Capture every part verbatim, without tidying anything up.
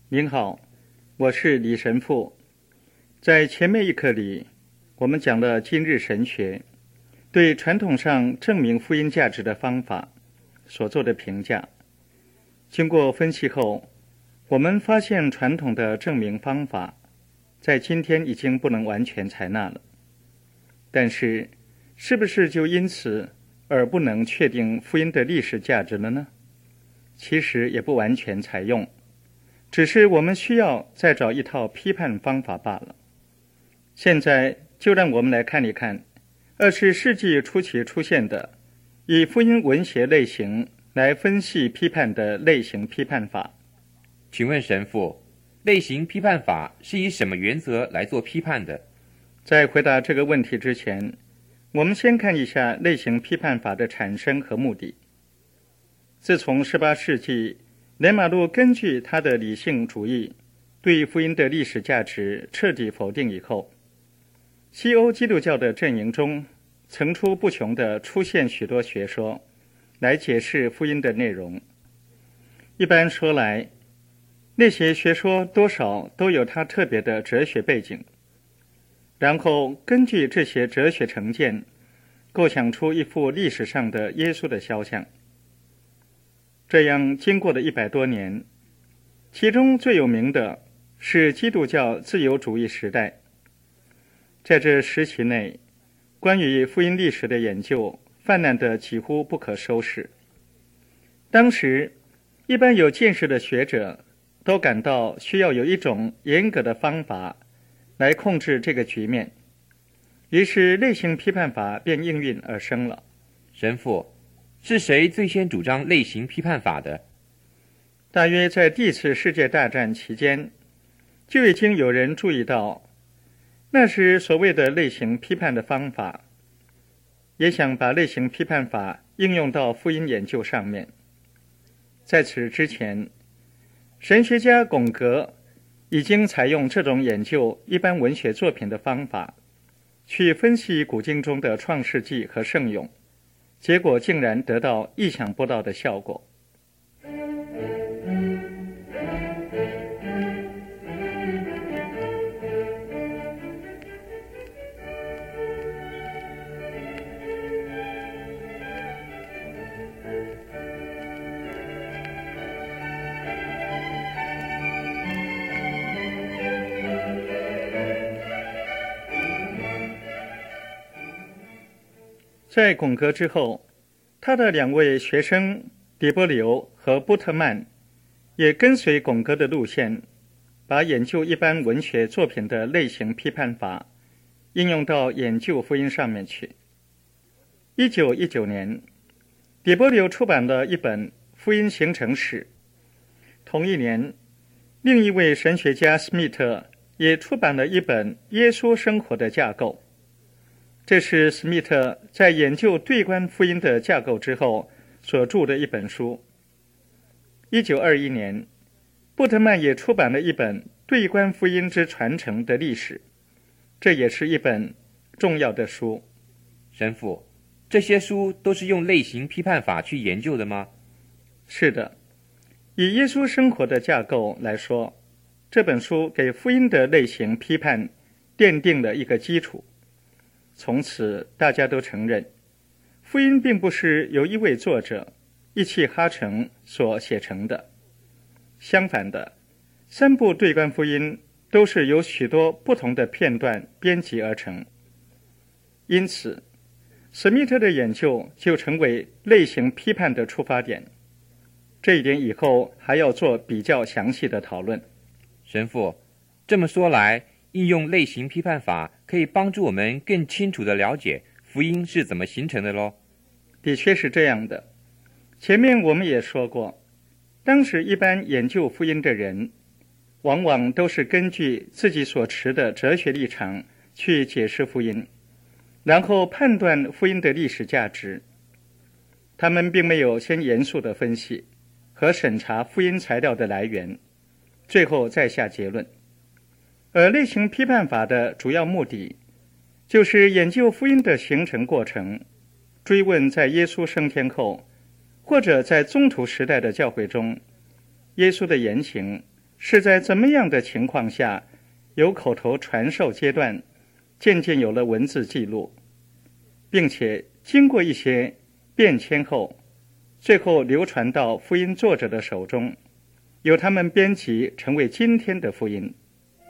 您好，我是李神父。在前面一课里，我们讲了今日神学对传统上证明福音价值的方法所做的评价。经过分析后，我们发现传统的证明方法在今天已经不能完全采纳了。但是，是不是就因此而不能确定福音的历史价值了呢？其实也不完全采用，只是我们需要再找一套批判方法罢了。现在就让我们来看一看二十世纪初期出现的以福音文学类型来分析批判的类型批判法。 请问神父，类型批判法是以什么原则来做批判的？ 在回答这个问题之前，我们先看一下类型批判法的产生和目的。自从十八世纪雷马路根据他的理性主义对福音的历史价值彻底否定以后，西欧基督教的阵营中层出不穷地出现许多学说来解释福音的内容。一般说来，那些学说多少都有它特别的哲学背景，然后根据这些哲学成见构想出一幅历史上的耶稣的肖像。这样经过了一百多年，其中最有名的是基督教自由主义时代。在这时期内，关于福音历史的研究泛滥得几乎不可收拾。当时一般有见识的学者都感到需要有一种严格的方法来控制这个局面，于是类型批判法便应运而生了。 神父，是谁最先主张类型批判法的？ 大约在第一次世界大战期间，就已经有人注意到，那时所谓的类型批判的方法，也想把类型批判法应用到福音研究上面。在此之前，神学家龚格已经采用这种研究一般文学作品的方法，去分析古经中的创世纪和圣咏，结果竟然得到意想不到的效果。在龚格之后，他的两位学生底波留和波特曼也跟随龚格的路线，把研究一般文学作品的类型批判法应用到研究福音上面去。一九一九年，底波留出版了一本《福音形成史》。同一年，另一位神学家斯密特也出版了一本《耶稣生活的架构》。这是史密特在研究对观福音的架构之后所著的一本书。一九二一年，布特曼也出版了一本《对观福音之传承的历史》，这也是一本重要的书。 神父，这些书都是用类型批判法去研究的吗？ 是的，以耶稣生活的架构来说，这本书给福音的类型批判奠定了一个基础。从此大家都承认，福音并不是由一位作者一气呵成所写成的。相反的，三部对观福音都是由许多不同的片段编辑而成。因此，史密特的研究就成为类型批判的出发点。这一点以后还要做比较详细的讨论。 神父，这么说来，应用类型批判法可以帮助我们更清楚地了解福音是怎么形成的咯。 的确是这样的。前面我们也说过，当时一般研究福音的人往往都是根据自己所持的哲学立场去解释福音，然后判断福音的历史价值。他们并没有先严肃地分析和审查福音材料的来源，最后再下结论。而类型批判法的主要目的就是研究福音的形成过程，追问在耶稣升天后或者在宗徒时代的教会中，耶稣的言行是在怎么样的情况下，由口头传授阶段，渐渐有了文字记录，并且经过一些变迁后，最后流传到福音作者的手中，由他们编辑成为今天的福音。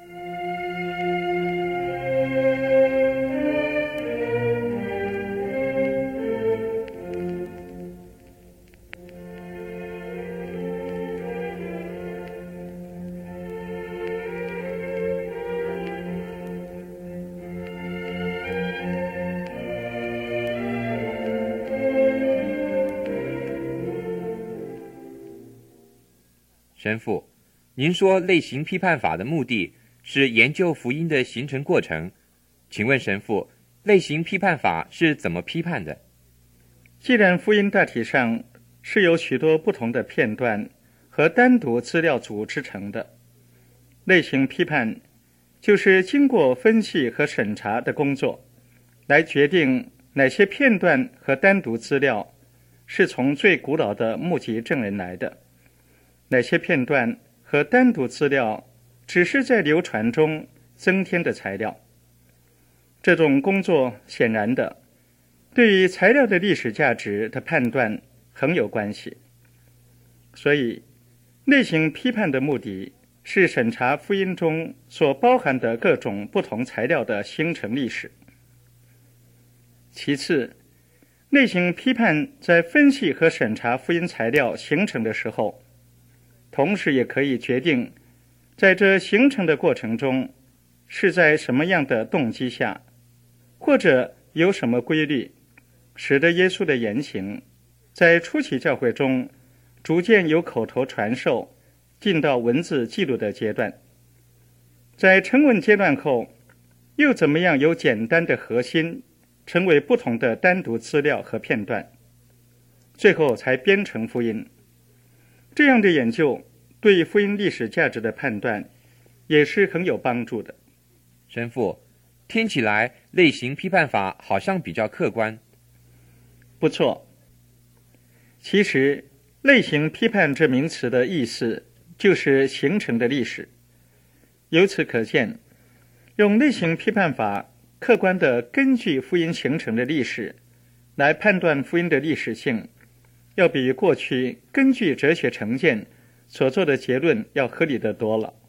神父，您说类型批判法的目的是研究福音的形成过程，请问神父，类型批判法是怎么批判的？ 既然福音大体上是由许多不同的片段和单独资料组织成的，类型批判就是经过分析和审查的工作，来决定哪些片段和单独资料是从最古老的目击证人来的，哪些片段和单独资料只是在流传中增添的材料。这种工作显然的对于材料的历史价值的判断很有关系。所以类型批判的目的是审查福音中所包含的各种不同材料的形成历史。其次，类型批判在分析和审查福音材料形成的时候，同时也可以决定在这形成的过程中是在什么样的动机下，或者有什么规律，使得耶稣的言行在初期教会中逐渐由口头传授进到文字记录的阶段，在成文阶段后又怎么样由简单的核心成为不同的单独资料和片段，最后才编成福音。这样的研究对福音历史价值的判断也是很有帮助的。 神父，听起来类型批判法好像比较客观。 不错，其实类型批判这名词的意思就是形成的历史。由此可见，用类型批判法客观地根据福音形成的历史来判断福音的历史性，要比过去根据哲学成见所做的结论要合理得多了。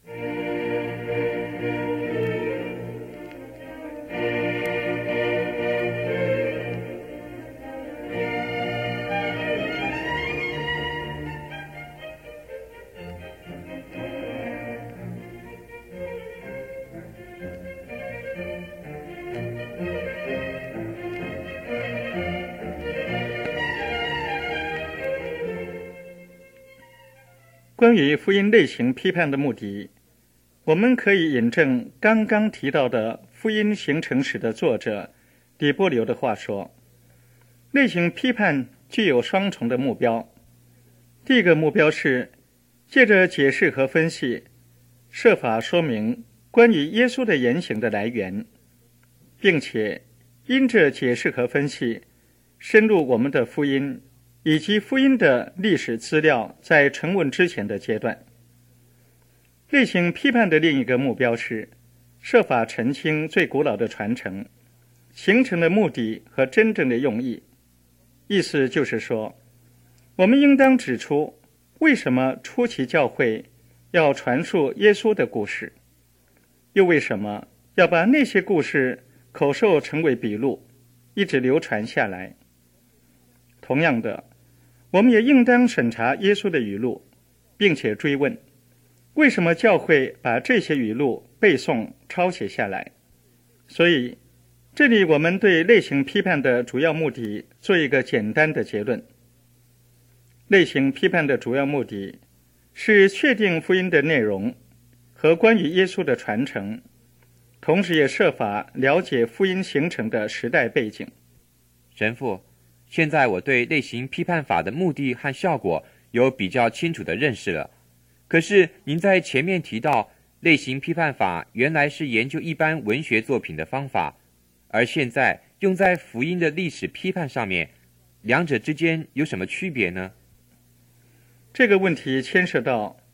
关于福音类型批判的目的，我们可以引证刚刚提到的福音形成史的作者底波流的话说，类型批判具有双重的目标。第一个目标是借着解释和分析，设法说明关于耶稣的言行的来源，并且因这解释和分析深入我们的福音以及福音的历史资料在成文之前的阶段。类型批判的另一个目标是设法澄清最古老的传承形成的目的和真正的用意。意思就是说，我们应当指出为什么初期教会要传述耶稣的故事，又为什么要把那些故事口授成为笔录，一直流传下来。同样的，我们也应当审查耶稣的语录，并且追问为什么教会把这些语录背诵抄写下来。所以这里我们对类型批判的主要目的做一个简单的结论。类型批判的主要目的是确定福音的内容和关于耶稣的传承，同时也设法了解福音形成的时代背景。 神父，现在我对类型批判法的目的和效果有比较清楚的认识了。可是您在前面提到，类型批判法原来是研究一般文学作品的方法，而现在用在福音的历史批判上面，两者之间有什么区别呢？ 这个问题牵涉到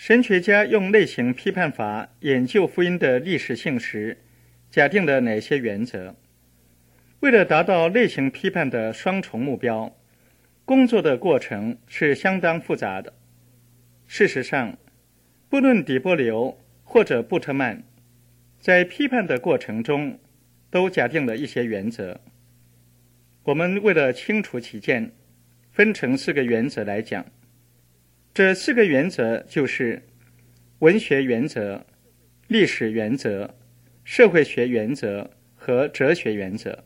神学家用类型批判法研究福音的历史性时，假定了哪些原则？为了达到类型批判的双重目标，工作的过程是相当复杂的。事实上，不论底波流或者布特曼，在批判的过程中都假定了一些原则。我们为了清楚起见，分成四个原则来讲。这四个原则就是文学原则、历史原则、社会学原则和哲学原则。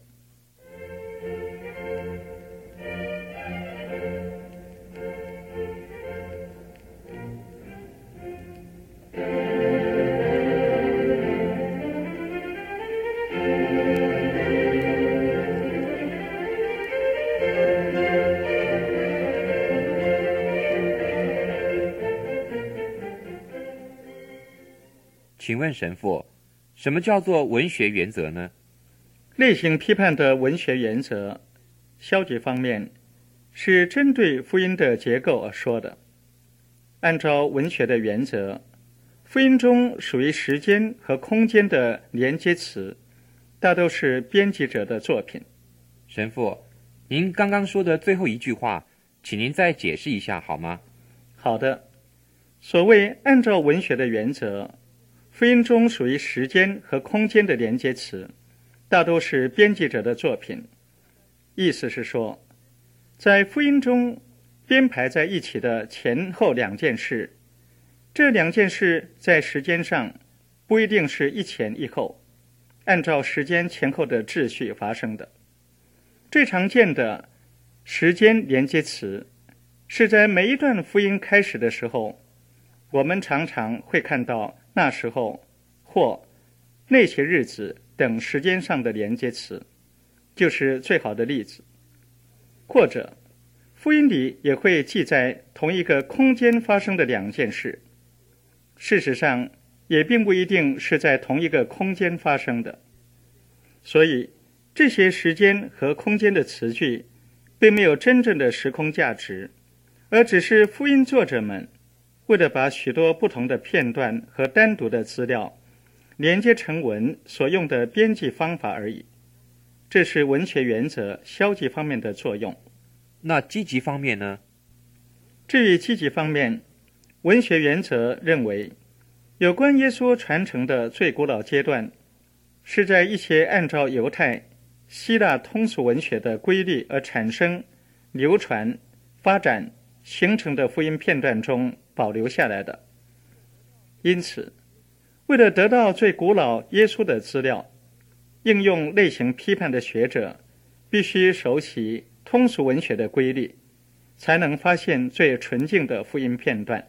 请问神父，什么叫做文学原则呢？ 类型批判的文学原则，消极方面是针对福音的结构而说的。按照文学的原则，福音中属于时间和空间的连接词，大都是编辑者的作品。 神父，您刚刚说的最后一句话，请您再解释一下好吗？ 好的，所谓按照文学的原则，福音中属于时间和空间的连接词，大都是编辑者的作品。意思是说，在福音中编排在一起的前后两件事，这两件事在时间上不一定是一前一后，按照时间前后的秩序发生的。最常见的时间连接词是在每一段福音开始的时候，我们常常会看到那时候或那些日子等时间上的连接词，就是最好的例子。或者福音里也会记载同一个空间发生的两件事，事实上也并不一定是在同一个空间发生的。所以这些时间和空间的词句并没有真正的时空价值，而只是福音作者们为了把许多不同的片段和单独的资料连接成文所用的编辑方法而已。这是文学原则消极方面的作用。 那积极方面呢？ 至于积极方面，文学原则认为，有关耶稣传承的最古老阶段，是在一些按照犹太、希腊通俗文学的规律而产生、流传、发展、形成的福音片段中保留下来的。因此，为了得到最古老耶稣的资料，应用类型批判的学者必须熟悉通俗文学的规律，才能发现最纯净的福音片段。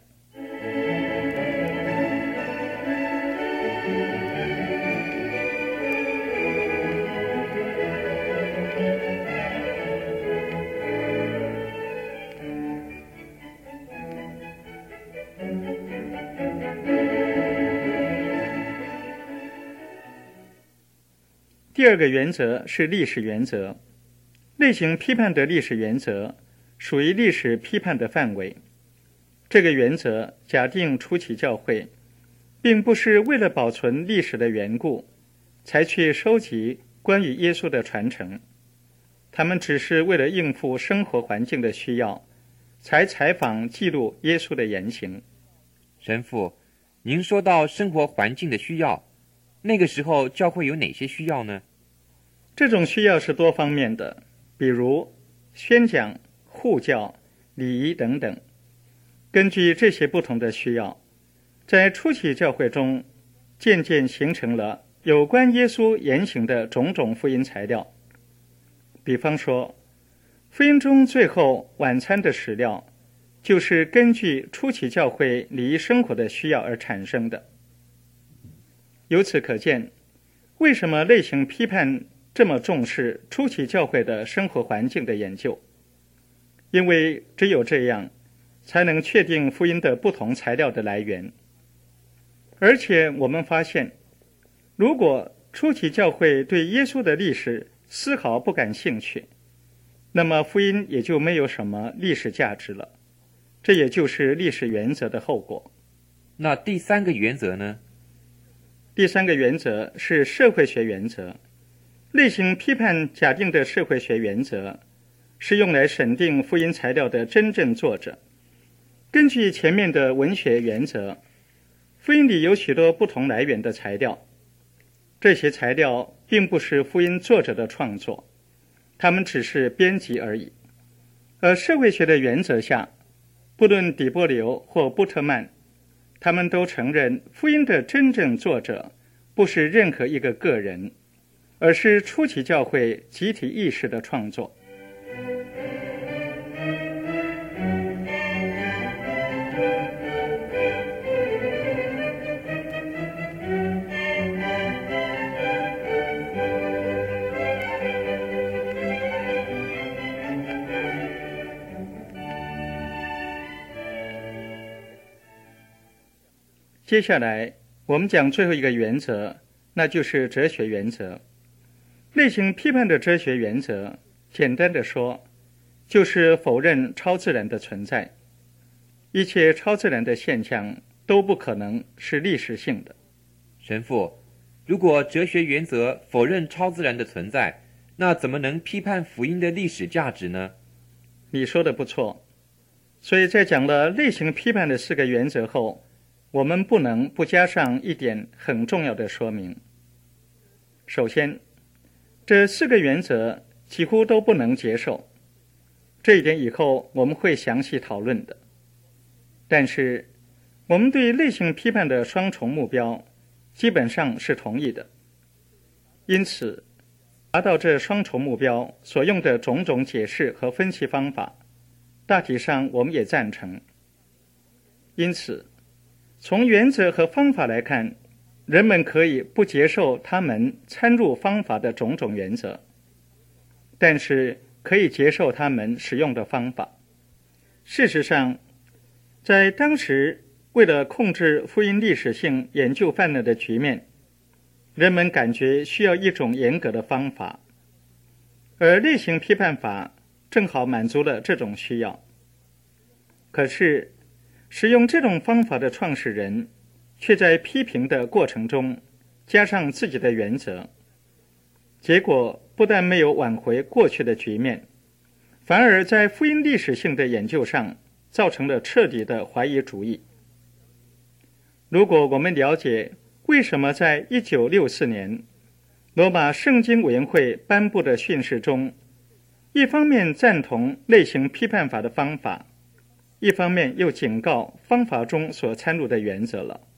第二个原则是历史原则。类型批判的历史原则属于历史批判的范围。这个原则假定初期教会并不是为了保存历史的缘故才去收集关于耶稣的传承，他们只是为了应付生活环境的需要才采访记录耶稣的言行。 神父，您说到生活环境的需要，那个时候教会有哪些需要呢？ 这种需要是多方面的，比如宣讲、护教、礼仪等等。根据这些不同的需要，在初期教会中渐渐形成了有关耶稣言行的种种福音材料。比方说，福音中最后晚餐的史料就是根据初期教会礼仪生活的需要而产生的。由此可见，为什么类型批判这么重视初期教会的生活环境的研究？因为只有这样，才能确定福音的不同材料的来源。而且我们发现，如果初期教会对耶稣的历史丝毫不感兴趣，那么福音也就没有什么历史价值了。这也就是历史原则的后果。 那第三个原则呢？ 第三个原则是社会学原则。类型批判假定的社会学原则是用来审定福音材料的真正作者。根据前面的文学原则，福音里有许多不同来源的材料，这些材料并不是福音作者的创作，他们只是编辑而已。而社会学的原则下，不论底波流或布特曼，他们都承认福音的真正作者不是任何一个个人，而是初期教会集体意识的创作。接下来我们讲最后一个原则，那就是哲学原则。类型批判的哲学原则，简单的说，就是否认超自然的存在。一切超自然的现象都不可能是历史性的。 神父，如果哲学原则否认超自然的存在，那怎么能批判福音的历史价值呢？ 你说的不错。所以在讲了类型批判的四个原则后，我们不能不加上一点很重要的说明。首先，这四个原则几乎都不能接受，这一点以后我们会详细讨论的。但是，我们对类型批判的双重目标基本上是同意的。因此，达到这双重目标所用的种种解释和分析方法，大体上我们也赞成。因此，从原则和方法来看，人们可以不接受他们参入方法的种种原则，但是可以接受他们使用的方法。事实上，在当时为了控制福音历史性研究泛滥的局面，人们感觉需要一种严格的方法，而类型批判法正好满足了这种需要。可是使用这种方法的创始人却在批评的过程中加上自己的原则，结果不但没有挽回过去的局面，反而在福音历史性的研究上造成了彻底的怀疑主义。如果我们了解为什么在一九六四年罗马圣经委员会颁布的训示中，一方面赞同类型批判法的方法，一方面又警告方法中所参入的原则了，